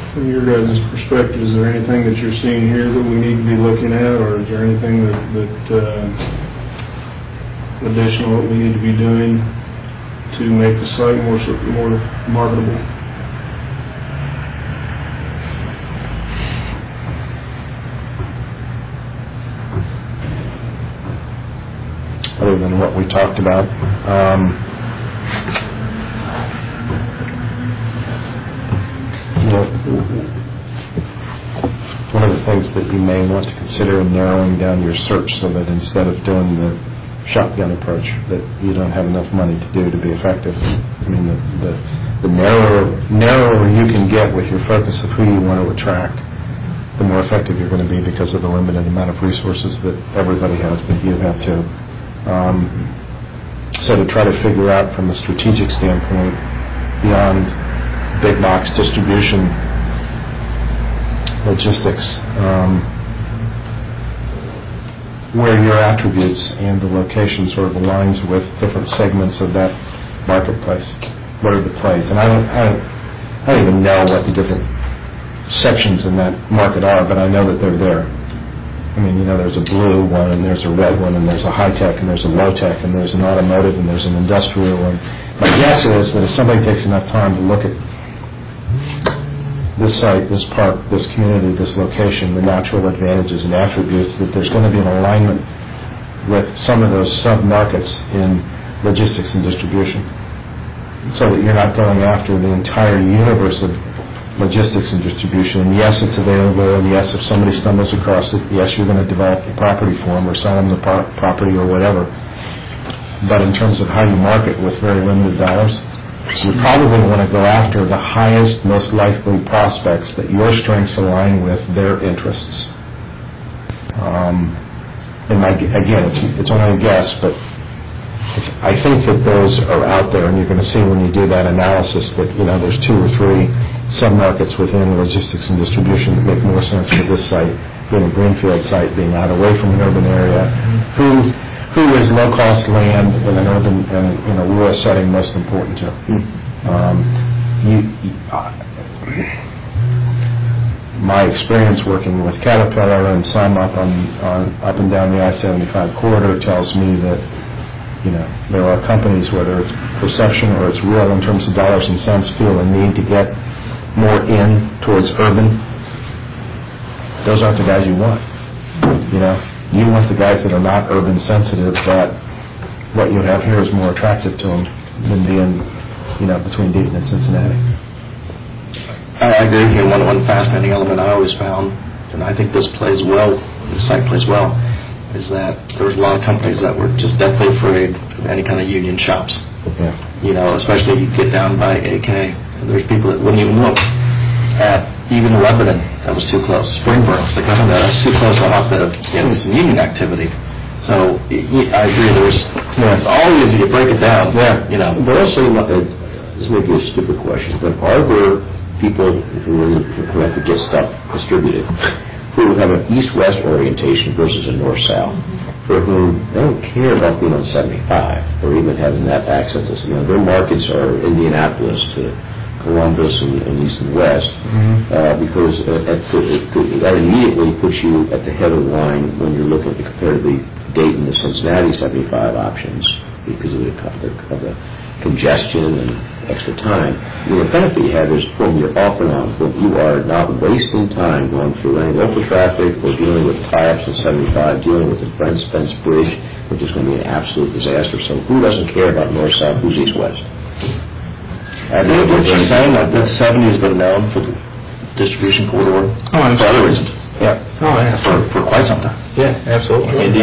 From your guys' perspective, is there anything that you're seeing here that we need to be looking at, or is there anything that additional that we need to be doing to make the site more marketable? Other than what we talked about, one of the things that you may want to consider in narrowing down your search, so that instead of doing the shotgun approach that you don't have enough money to do to be effective. I mean, the narrower you can get with your focus of who you want to attract, the more effective you're going to be, because of the limited amount of resources that everybody has, but you have too. So to try to figure out from a strategic standpoint, beyond big box distribution, logistics, where your attributes and the location sort of aligns with different segments of that marketplace. What are the plays? And I don't even know what the different sections in that market are, but I know that they're there. I mean, there's a blue one, and there's a red one, and there's a high-tech, and there's a low-tech, and there's an automotive, and there's an industrial. And my guess is that if somebody takes enough time to look at this site, this park, this community, this location, the natural advantages and attributes, that there's going to be an alignment with some of those sub-markets in logistics and distribution, so that you're not going after the entire universe of logistics and distribution. And yes, it's available, and yes, if somebody stumbles across it, yes, you're going to develop the property for them or sell them the property or whatever. But in terms of how you market with very limited dollars, you probably want to go after the highest, most likely prospects that your strengths align with their interests. Again, it's only a guess, but I think that those are out there, and you're going to see when you do that analysis that there's 2 or 3 sub-markets within logistics and distribution that make more sense for this site, being a greenfield site, being out away from an urban area, who is low-cost land in an urban and in a rural setting most important to. My experience working with Caterpillar and some up and down the I-75 corridor tells me that there are companies, whether it's perception or it's real in terms of dollars and cents, feel a need to get more in towards urban. Those aren't the guys you want. You want the guys that are not urban sensitive, but what you have here is more attractive to them than being, between Dayton and Cincinnati. I agree with you. One fascinating element I always found, and I think this site plays well, is that there was a lot of companies that were just deathly afraid of any kind of union shops. Yeah. Especially you get down by AK, and there's people that wouldn't even look at even Lebanon. That was too close. Springboro, it's like, that's too close to a hotbed of some union activity. So I agree. There's always, you break it down. Yeah. But also, this may be a stupid question, but are there people who have to get stuff distributed who have an east-west orientation versus a north-south, for whom they don't care about being on 75 or even having that access to, their markets are Indianapolis to Columbus and east and west, because that immediately puts you at the head of the line when you're looking to compare the Dayton to Cincinnati 75 options because of the congestion and extra time. The benefit you have is when you're off and on, when you are not wasting time going through any local traffic or dealing with tie-ups in 75, dealing with the Brent Spence Bridge, which is going to be an absolute disaster. So who doesn't care about north-south, who's east-west? I think what you're saying, that 70 has been known for the distribution corridor for other reasons. Yeah. Oh, yeah. For quite some time. Yeah, absolutely. And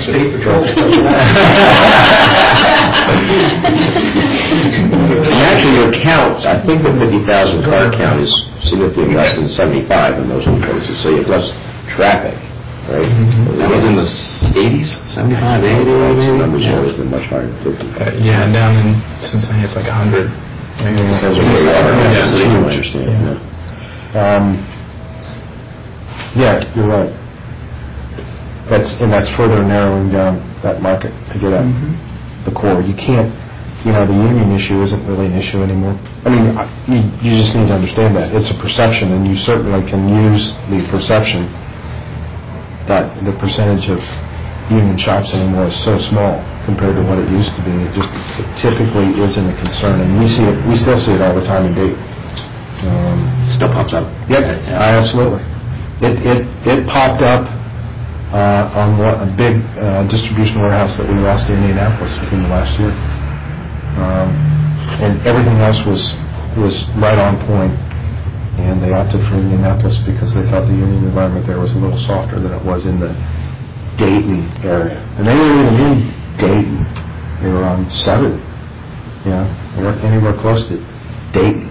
actually, your count, I think the 50,000 car count is significantly less than 75 in those places, so you have less traffic, right? That was in the 80s, 75, 80. The numbers have always been much higher than 50. Yeah, and down in Cincinnati it's like 100. That's what they are. That's what you understand. Yeah, you're right. That's further narrowing down that market to get at the core. You can't the union issue isn't really an issue anymore. I mean, you just need to understand that. It's a perception, and you certainly can use the perception that the percentage of union shops anymore is so small compared to what it used to be. It typically isn't a concern, and we still see it all the time in Dayton. Still pops up. Yep, absolutely. It popped up on a big distribution warehouse that we lost to Indianapolis within the last year. And everything else was right on point, and they opted for Indianapolis because they thought the union environment there was a little softer than it was in the Dayton area. And they weren't even in Dayton. They were on 7. They weren't anywhere close to Dayton.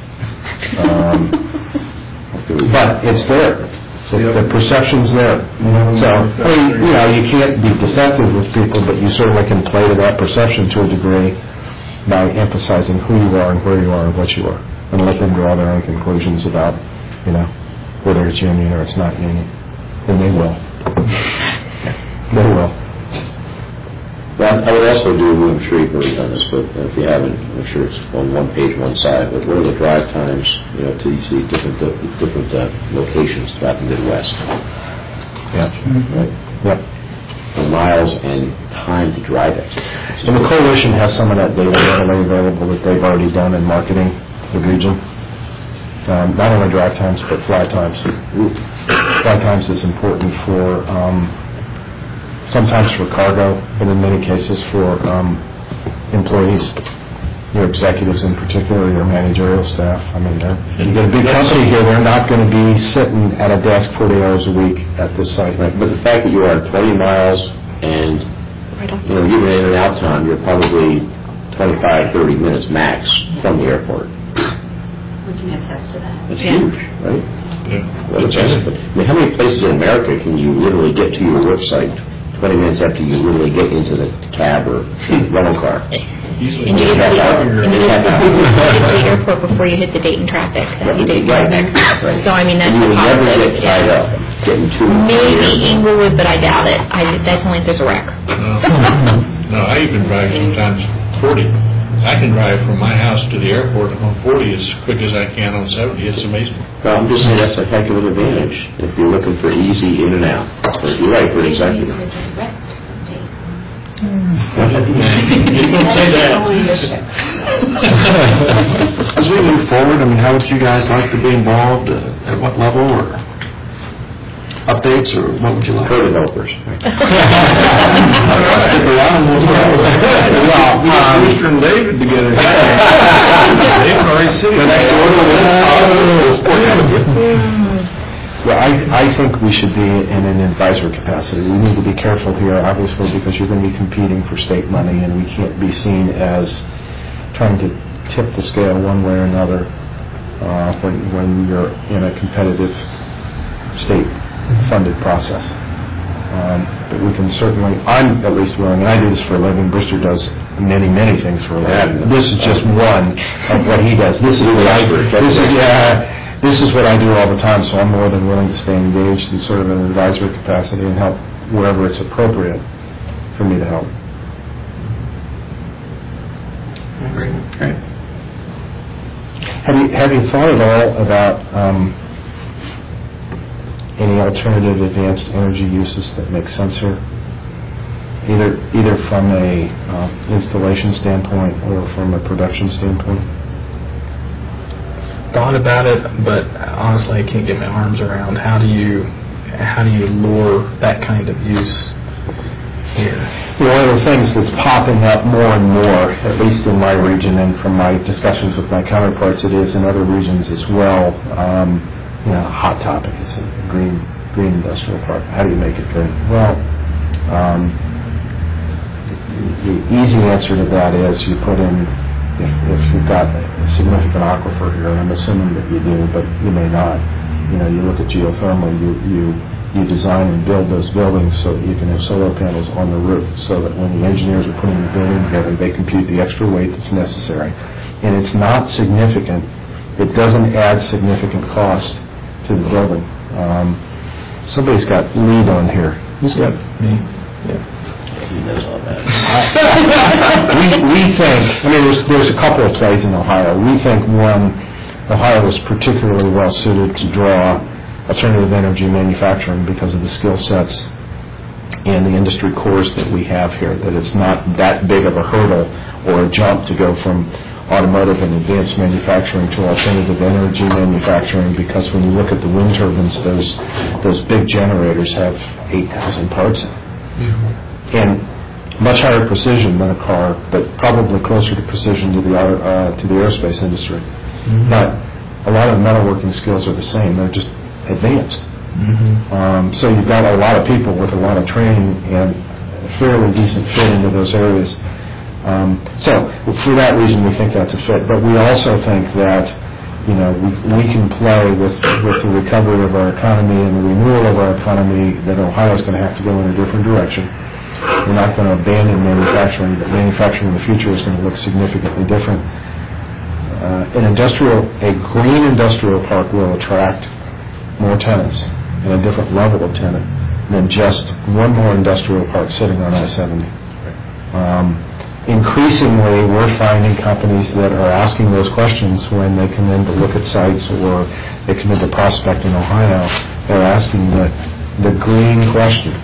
But it's there. The perception's there. So, you can't be deceptive with people, but you certainly can play to that perception to a degree by emphasizing who you are and where you are and what you are, and let them draw their own conclusions about, whether it's union or it's not union. And they will. They will. Well, I would also do, I'm sure you've already done this, but if you haven't, I'm sure it's on one page, one side, but what are the drive times, to these different locations throughout the Midwest? Yeah. Right? Yep. The miles and time to drive it. And the coalition has some of that data readily available that they've already done in marketing the region. Not only drive times, but fly times. Fly times is important for, sometimes for cargo, but in many cases for employees, your executives in particular, your managerial staff. I mean, you get a big company here, they're not going to be sitting at a desk 40 hours a week at this site. Right. But the fact that you are 20 miles and, even in and out time, you're probably 25, 30 minutes max from the airport. We can attest to that. It's huge, right? Yeah. Well, it's but, how many places in America can you literally get to your work site 20 minutes after you literally get into the cab or rental car? And you get to the airport before you hit the Dayton traffic. Right. So, I mean, that's you would never positive. get tied up getting to Maybe Inglewood, but I doubt it. That's only if there's a wreck. No, I even drive sometimes 40. I can drive from my house to the airport on 40 as quick as I can on 70. It's amazing. Well, I'm just saying that's a heck of an advantage if you're looking for easy in and out. Or if you're right for an executive. You don't say that. As we move forward, how would you guys like to be involved? At what level, or updates, or what would you like? Co-developers. Stick around. Mr. and David together. David already sitting next Well, I think we should be in an advisory capacity. We need to be careful here, obviously, because you're going to be competing for state money, and we can't be seen as trying to tip the scale one way or another when you're in a competitive state-funded process. But we can certainly, I'm at least willing, and I do this for a living, Brister does many, many things for a living. This is just one of what he does. This is what This is what I do all the time, so I'm more than willing to stay engaged in sort of an advisory capacity and help wherever it's appropriate for me to help. Great. Have you thought at all about any alternative advanced energy uses that make sense here? Either from a installation standpoint or from a production standpoint? Thought about it, but honestly, I can't get my arms around how do you lure that kind of use here. One of the things that's popping up more and more, at least in my region and from my discussions with my counterparts, it is in other regions as well. Hot topic is a green industrial park. How do you make it green? Well, the easy answer to that is you put in. If you've got a significant aquifer here, and I'm assuming that you do, but you may not. You look at geothermal, you design and build those buildings so that you can have solar panels on the roof, so that when the engineers are putting the building together, they compute the extra weight that's necessary. And it's not significant. It doesn't add significant cost to the building. Somebody's got lead on here. Who's got me? He knows all that. We think, I mean, there's a couple of plays in Ohio. We think, one, Ohio is particularly well suited to draw alternative energy manufacturing because of the skill sets and the industry cores that we have here, that it's not that big of a hurdle or a jump to go from automotive and advanced manufacturing to alternative energy manufacturing, because when you look at the wind turbines, those big generators have 8,000 parts in them. And much higher precision than a car, but probably closer to precision to the aerospace industry. Mm-hmm. But a lot of metalworking skills are the same. They're just advanced. Mm-hmm. So you've got a lot of people with a lot of training and a fairly decent fit into those areas. So for that reason, we think that's a fit. But we also think that, you know, we can play with the recovery of our economy and the renewal of our economy, that Ohio is going to have to go in a different direction. We're not going to abandon manufacturing, but manufacturing in the future is going to look significantly different. A green industrial park will attract more tenants and a different level of tenant than just one more industrial park sitting on I-70. Increasingly, we're finding companies that are asking those questions when they come in to look at sites or they come in to prospect in Ohio. They're asking the green question.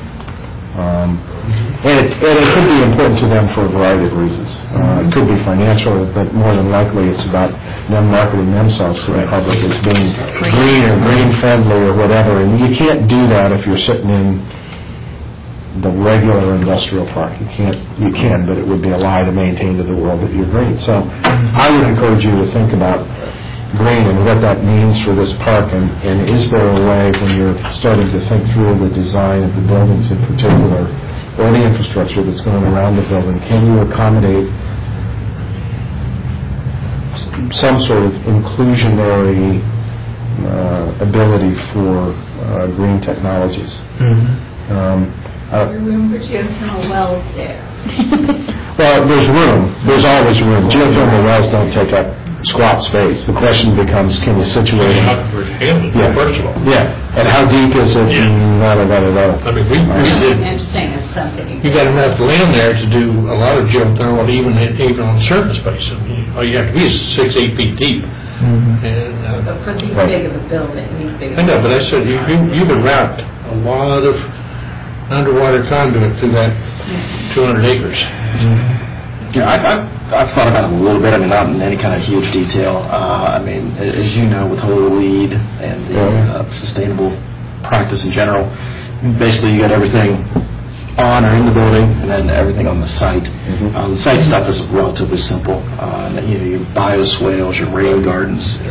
And it could be important to them for a variety of reasons. It could be financial, but more than likely it's about them marketing themselves to the public as being green or green friendly or whatever. And you can't do that if you're sitting in the regular industrial park. You can, but it would be a lie to maintain to the world that you're green. So I would encourage you to think about green and what that means for this park, and is there a way, when you're starting to think through the design of the buildings in particular, or the infrastructure that's going around the building, can you accommodate some sort of inclusionary ability for green technologies? Mm-hmm. Room for geothermal wells there. Well, there's room. There's always room. Geothermal wells don't take up squat space. The question becomes, can you situate it? First of all. Yeah. And how deep is it? Yeah. I mean, we did. Interesting. It's something. You got enough land there to do a lot of geothermal, even on surface space. I mean, all you have to be is 6-8 feet deep. Mm-hmm. And, but for these big of a building, I know, but I said you would route a lot of underwater conduit through that 200 acres. Mm-hmm. Yeah, I've thought about it a little bit. I mean, not in any kind of huge detail. I mean, as you know, with whole lead and the sustainable practice in general, basically you got everything on or in the building, and then everything on the site. Mm-hmm. The site stuff is relatively simple. Your bioswales, your rain gardens,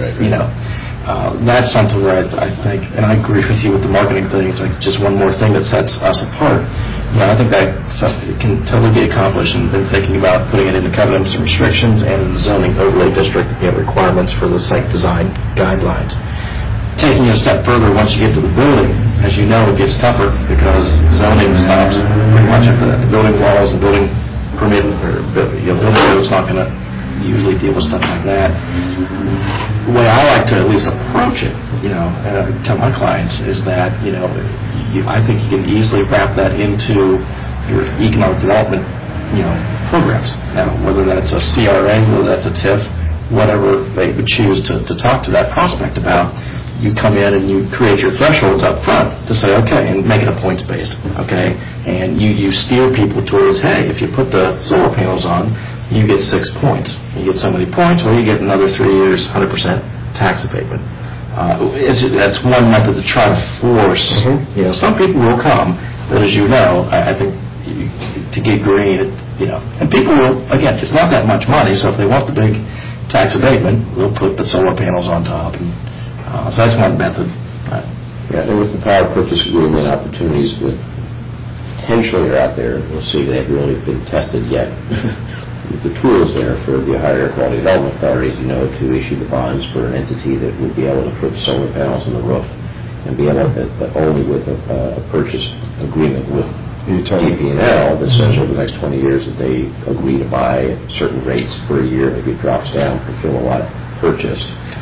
that's something where I think, and I agree with you with the marketing thing, it's like just one more thing that sets us apart. I think that it can totally be accomplished, and been thinking about putting it in the covenants and restrictions and in the zoning overlay district, requirements for the site design guidelines. Taking it a step further, once you get to the building, as you know, it gets tougher because zoning stops pretty much at the building walls and building permit, or building code's not going to usually deal with stuff like that. The way I like to at least approach it, tell my clients, is that, I think you can easily wrap that into your economic development, programs. Now, whether that's a CRA, whether that's a TIF, whatever they would choose to talk to that prospect about, you come in and you create your thresholds up front to say, okay, and make it a points-based, okay? And you steer people towards, hey, if you put the solar panels on, you get 6 points. You get so many points, or you get another 3 years, 100% tax abatement. That's one method to try to force. Mm-hmm. Some people will come, but as you know, I think to get green, and people will, again, it's not that much money, so if they want the big tax abatement, they'll put the solar panels on top. And so that's one method. Yeah, and with the power purchase agreement opportunities that potentially are out there, we'll see, they haven't really been tested yet. The tools there for the higher quality development authorities, to issue the bonds for an entity that would be able to put solar panels on the roof and be able to, but only with a purchase agreement with DP&L that says over the next 20 years that they agree to buy at certain rates per year. Maybe it drops down per kilowatt purchased.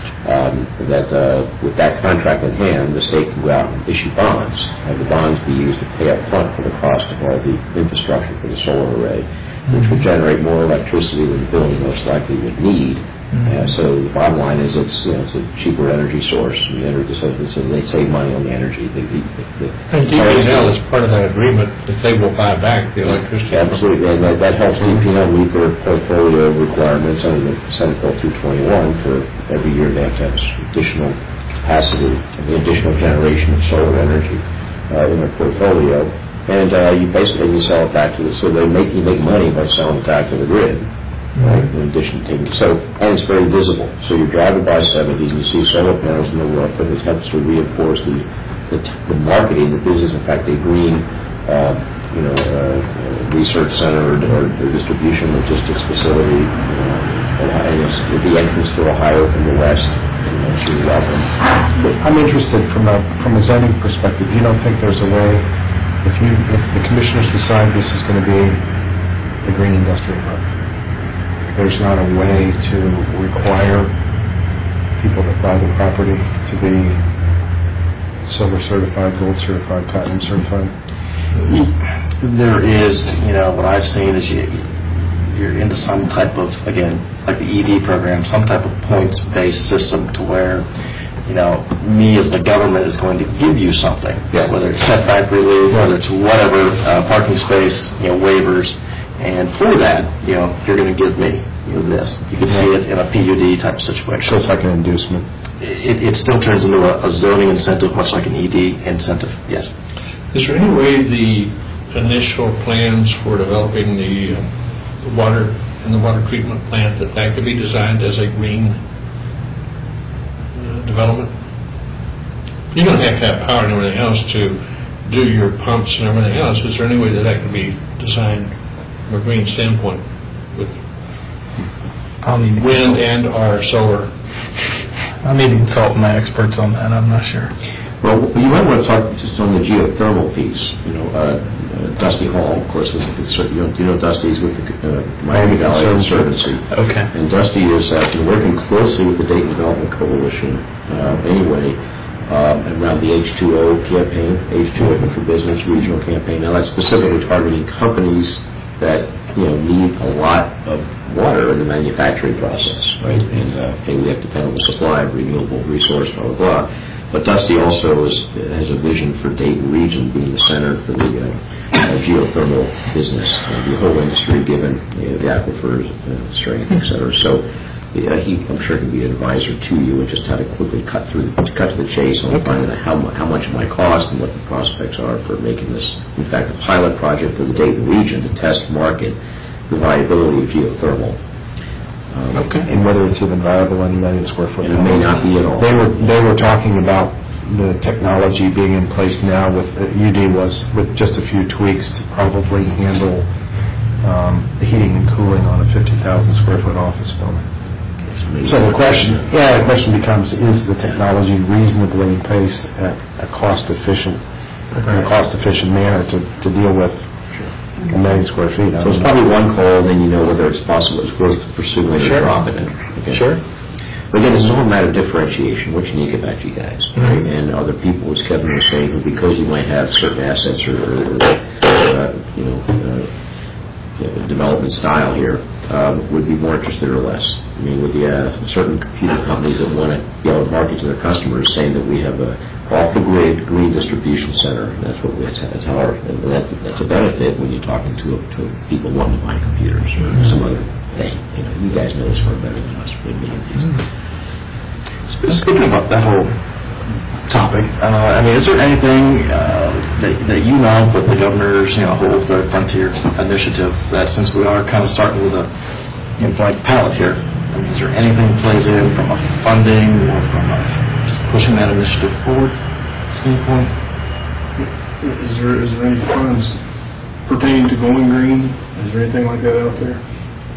that with that contract in hand, the state can go out and issue bonds, have the bonds be used to pay up front for the cost of all the infrastructure for the solar array, which would generate more electricity than the building most likely would need. So the bottom line is it's a cheaper energy source. So they save money on the energy. And DP&L is part of that agreement that they will buy back the electricity. Absolutely, and that helps DP&L meet their portfolio requirements under the Senate Bill 221 for every year they have to have additional capacity and the additional generation of solar energy in their portfolio. And you sell it back to the, so you make money by selling it back to the grid. Right, in addition to and it's very visible. So you're driving by 70s and you see solar panels in the roof, and it helps to reinforce the marketing, the business. In fact, a green, research center or distribution logistics facility, and the entrance to Ohio from the west. So you're welcome. I'm interested from a zoning perspective. You don't think there's a way, if the commissioners decide this is going to be a green industrial park, there's not a way to require people that buy the property to be silver certified, gold certified, platinum certified? There is, what I've seen is you're into some type of, again, like the ED program, some type of points-based system to where, me as the government is going to give you something, whether it's setback relief, whether it's whatever, parking space, waivers. And for that, you're going to give me this. You can see it in a PUD type situation. So it's like an inducement. It still turns into a zoning incentive, much like an ED incentive, yes. Is there any way the initial plans for developing the water and the water treatment plant that could be designed as a green development? You're going to have power and everything else to do your pumps and everything else. Is there any way that could be designed from a green standpoint with wind and or solar? I need to consult my experts on that. I'm not sure. Well, you might want to talk just on the geothermal piece. Dusty Hall, of course, was a concern. Dusty's with the Miami Valley Conservancy. Okay. And Dusty is been working closely with the Dayton Development Coalition around the H2O campaign, H2O for Business Regional Campaign. Now that's specifically targeting companies that need a lot of water in the manufacturing process, right? And we have to depend on the supply of renewable resource, blah blah blah. But Dusty also has a vision for Dayton region being the center for the geothermal business, the whole industry, given the aquifers, strength, etc. So I'm sure he can be an advisor to you and just how to quickly cut to the chase on finding out how much it might cost and what the prospects are for making this, in fact, a pilot project for the Dayton region to test market the viability of geothermal. And whether it's even viable in a million square foot. And it may not be at all. They were talking about the technology being in place now with UD was with just a few tweaks to probably handle the heating and cooling on a 50,000 square foot office building. So the question becomes: is the technology reasonably in place at a cost efficient manner to deal with a million square feet? So it's probably one call, and then whether it's possible, it's worth pursuing or dropping it. Okay. Sure. But again, it's all a matter of differentiation. What's unique about you guys, right? And other people, as Kevin was saying, because you might have certain assets or development style here, would be more interested or less. I mean, with the certain computer companies that want to be able to market to their customers, saying that we have a off-the-grid green distribution center. That's a benefit when you're talking to people wanting to buy computers or some other thing. You guys know this far better than us. Speaking about that whole topic, is there anything that you know with the governor's whole Third Frontier initiative that, since we are kind of starting with a blank palette here, is there anything that plays in from a funding or from just pushing that initiative forward standpoint? Is there any funds pertaining to going green? Is there anything like that out there?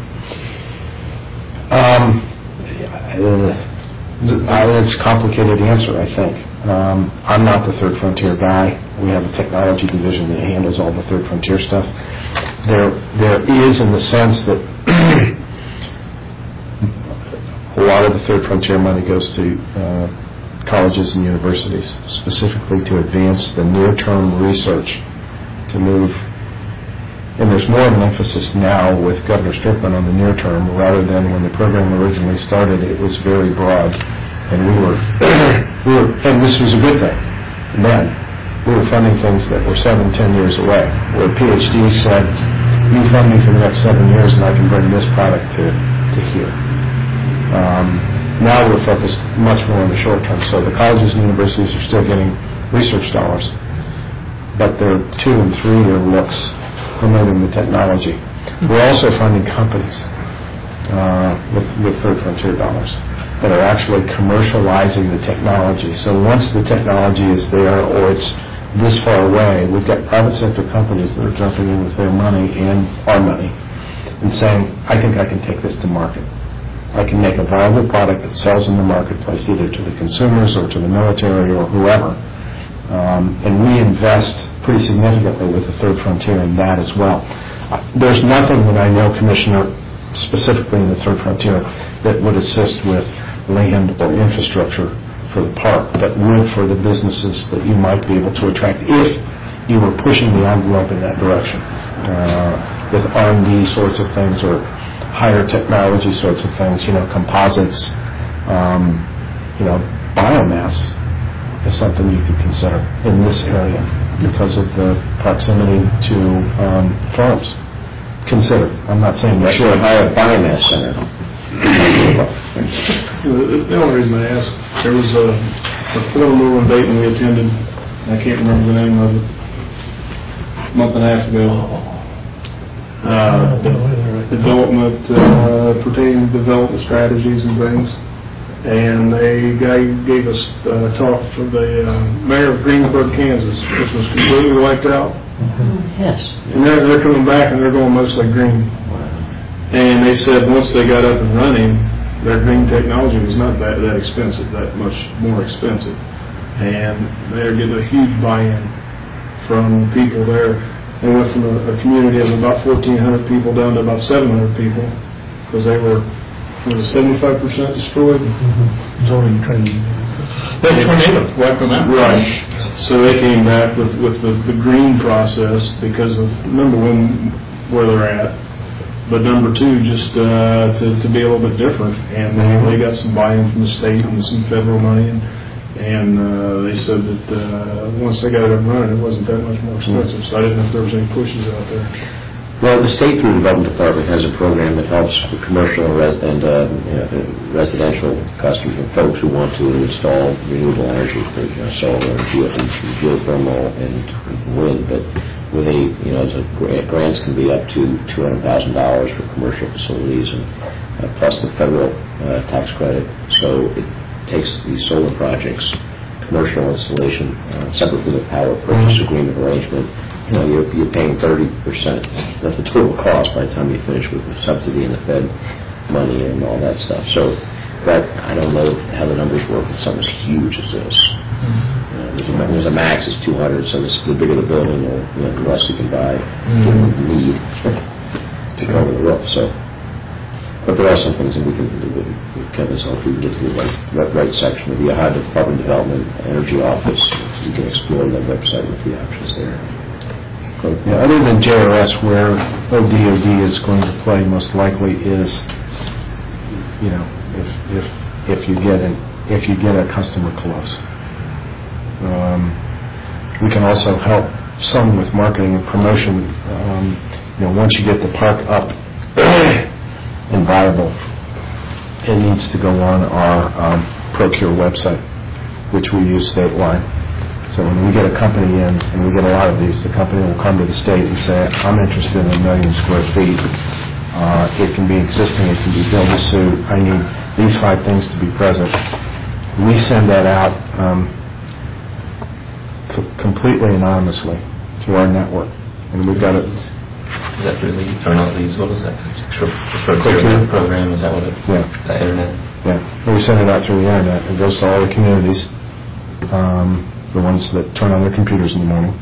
It's a complicated answer, I think. I'm not the Third Frontier guy. We have a technology division that handles all the Third Frontier stuff. There is, in the sense that A lot of the Third Frontier money goes to colleges and universities, specifically to advance the near-term research to move. And there's more of an emphasis now with Governor Strickland on the near term, rather than when the program originally started, it was very broad. And we were, and this was a good thing. And then we were funding things that were 7-10 years away, where PhD said, you fund me for the next 7 years and I can bring this product to here. Now we're focused much more on the short term. So the colleges and universities are still getting research dollars, but they're 2 and 3 year looks promoting the technology. We're also funding companies with Third Frontier dollars that are actually commercializing the technology. So once the technology is there or it's this far away, we've got private sector companies that are jumping in with their money and our money and saying, I think I can take this to market. I can make a viable product that sells in the marketplace, either to the consumers or to the military or whoever. And we invest pretty significantly with the Third Frontier in that as well. There's nothing that I know, Commissioner, specifically in the Third Frontier, that would assist with land or infrastructure for the park, that would for the businesses that you might be able to attract if you were pushing the envelope in that direction with R&D sorts of things or higher technology sorts of things, composites, biomass is something you could consider in this area because of the proximity to farms. Consider. I'm not saying that. Sure, hire a biomass center. The only reason I asked, there was a formal in Dayton we attended, I can't remember the name of it, a month and a half ago. Development, pertaining to development strategies and things. And a guy gave us a talk from the mayor of Greensburg, Kansas, which was completely wiped out. Yes. And they're coming back and they're going mostly green. And they said once they got up and running, their green technology was not that expensive, that much more expensive. And they're getting a huge buy-in from people there. They went from a community of about 1,400 people down to about 700 people because they were 75% destroyed. Zoning training. They tornado wiped them out. Right. So they came back with the green process because of, number one, where they're at, but number two, just to be a little bit different. And they got some buy-in from the state and some federal money. And they said that once they got it up and running, it wasn't that much more expensive. So I didn't know if there was any pushes out there. Well, the State Through Development Department has a program that helps with commercial and residential customers and folks who want to install renewable energy, solar, geothermal, and wind. But with grants can be up to $200,000 for commercial facilities, and plus the federal tax credit. So it takes these solar projects, commercial installation, separate from the power purchase agreement arrangement. You're paying 30% of the total cost by the time you finish with the subsidy and the Fed money and all that stuff. So, but I don't know how the numbers work with something as huge as this. There's a max is 200, so the bigger the building, the less you can buy. You don't need to cover the roof. So, but there are some things that we can do with Kevin's help. We can get to the right section of the Ohio Department of Development Energy Office. You can explore that website with the options there. Yeah, other than JRS, where ODOD is going to play most likely is, if you get a customer close. We can also help some with marketing and promotion. Once you get the park up and viable, it needs to go on our Procure website, which we use statewide. So when we get a company in, and we get a lot of these, the company will come to the state and say, I'm interested in 1 million square feet. It can be existing, it can be built to suit. I need these 5 things to be present. We send that out completely anonymously to our network. And we've got it. Is that through leads or not leads? What is that? Procurement program? Is that what it? Yeah. The internet? Yeah. And we send it out through the internet. It goes to all the communities. The ones that turn on their computers in the morning,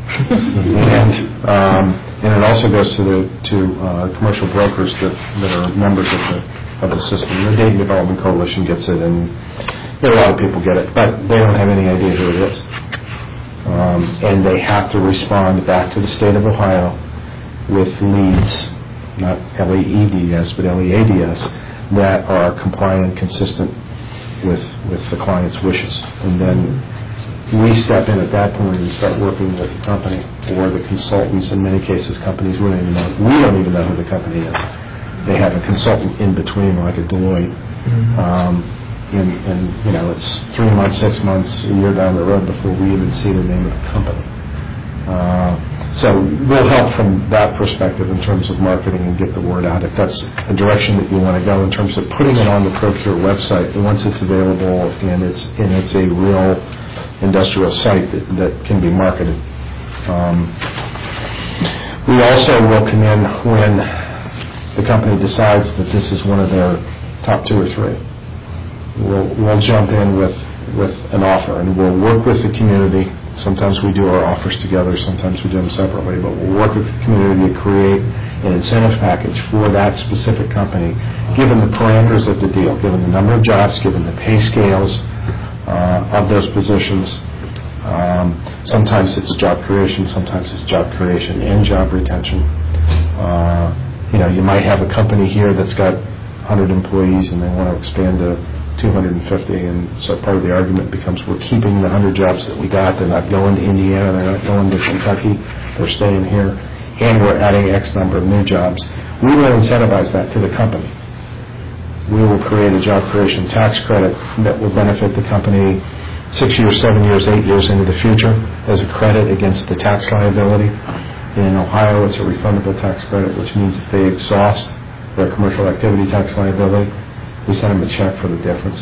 and it also goes to commercial brokers that are members of the of the system. The Dayton Development Coalition gets it, and a lot of people get it, but they don't have any idea who it is. And they have to respond back to the state of Ohio with leads, not LEEDs, but LEADs, that are compliant and consistent with the client's wishes. And then we step in at that point and start working with the company or the consultants. In many cases, companies we don't even know who the company is. They have a consultant in between, like a Deloitte. And it's 3 months, 6 months, a year down the road before we even see the name of the company. So we'll help from that perspective in terms of marketing and get the word out if that's a direction that you want to go in terms of putting it on the Procure website. And once it's available and it's a real industrial site that can be marketed. We also will come in when the company decides that this is one of their top 2 or 3. We'll jump in with an offer, and we'll work with the community. Sometimes we do our offers together, sometimes we do them separately, but we'll work with the community to create an incentive package for that specific company, given the parameters of the deal, given the number of jobs, given the pay scales of those positions. Sometimes it's job creation, sometimes it's job creation and job retention. You might have a company here that's got 100 employees and they want to expand to 250, and so part of the argument becomes we're keeping the 100 jobs that we got. They're not going to Indiana, they're not going to Kentucky, they're staying here, and we're adding X number of new jobs. We will incentivize that to the company. We will create a job creation tax credit that will benefit the company 6 years, 7 years, 8 years into the future as a credit against the tax liability. In Ohio, it's a refundable tax credit, which means if they exhaust their commercial activity tax liability, we send them a check for the difference.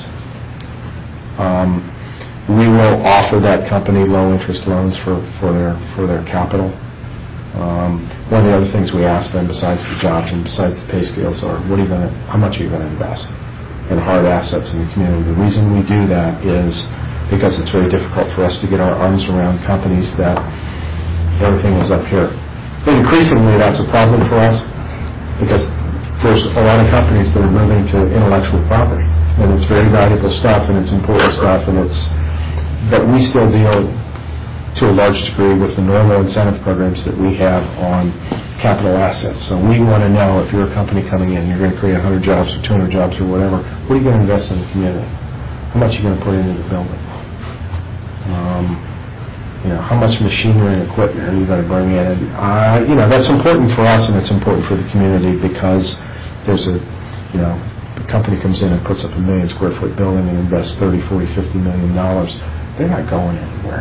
We will offer that company low interest loans for their capital. One of the other things we ask them, besides the jobs and besides the pay scales, are how much are you going to invest in hard assets in the community? The reason we do that is because it's very difficult for us to get our arms around companies that everything is up here. But increasingly, that's a problem for us because there's a lot of companies that are moving to intellectual property, and it's very valuable stuff, and it's important stuff, but we still deal to a large degree with the normal incentive programs that we have on capital assets. So we want to know if you're a company coming in, you're going to create 100 jobs or 200 jobs or whatever, what are you going to invest in the community? How much are you going to put into the building? How much machinery and equipment are you going to bring in? And, that's important for us and it's important for the community because there's a company comes in and puts up a 1 million square foot building and invests $30, $40, $50 million. They're not going anywhere.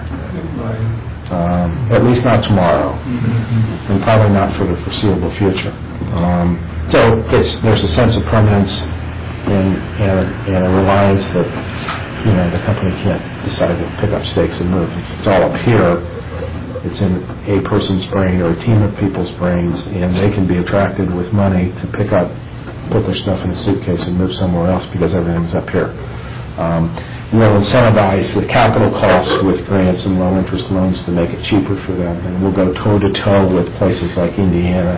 At least not tomorrow, and probably not for the foreseeable future. So there's a sense of permanence and a reliance that the company can't decide to pick up stakes and move. If it's all up here, it's in a person's brain or a team of people's brains, and they can be attracted with money to put their stuff in a suitcase and move somewhere else because everything's up here. We'll incentivize the capital costs with grants and low interest loans to make it cheaper for them, and we'll go toe to toe with places like Indiana.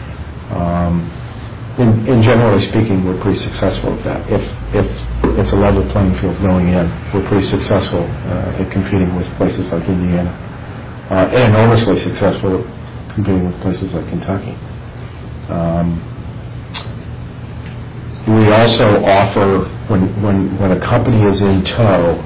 And generally speaking, we're pretty successful at that. If it's a level playing field going in, we're pretty successful at competing with places like Indiana, and enormously successful at competing with places like Kentucky. We also offer, when a company is in tow,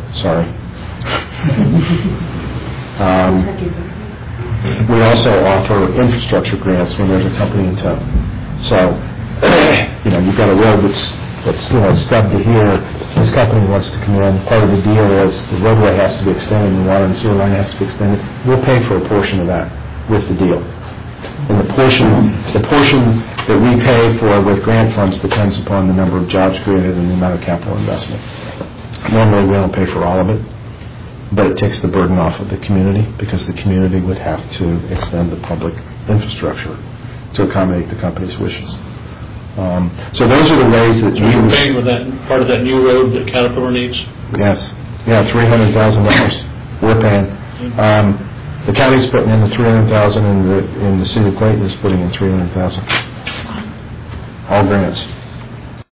we also offer infrastructure grants when there's a company in tow. So, you've got a road that's stubbed to here. This company wants to come in. Part of the deal is the roadway has to be extended, the water and sewer line has to be extended. We'll pay for a portion of that with the deal. And the portion that we pay for with grant funds depends upon the number of jobs created and the amount of capital investment. Normally we don't pay for all of it, but it takes the burden off of the community because the community would have to extend the public infrastructure to accommodate the company's wishes. So those are the ways that you're paying for that part of that new road that Caterpillar needs? Yes. Yeah, $300,000 we're paying. The county's putting in the $300,000 and the city of Clayton is putting in $300,000. All grants.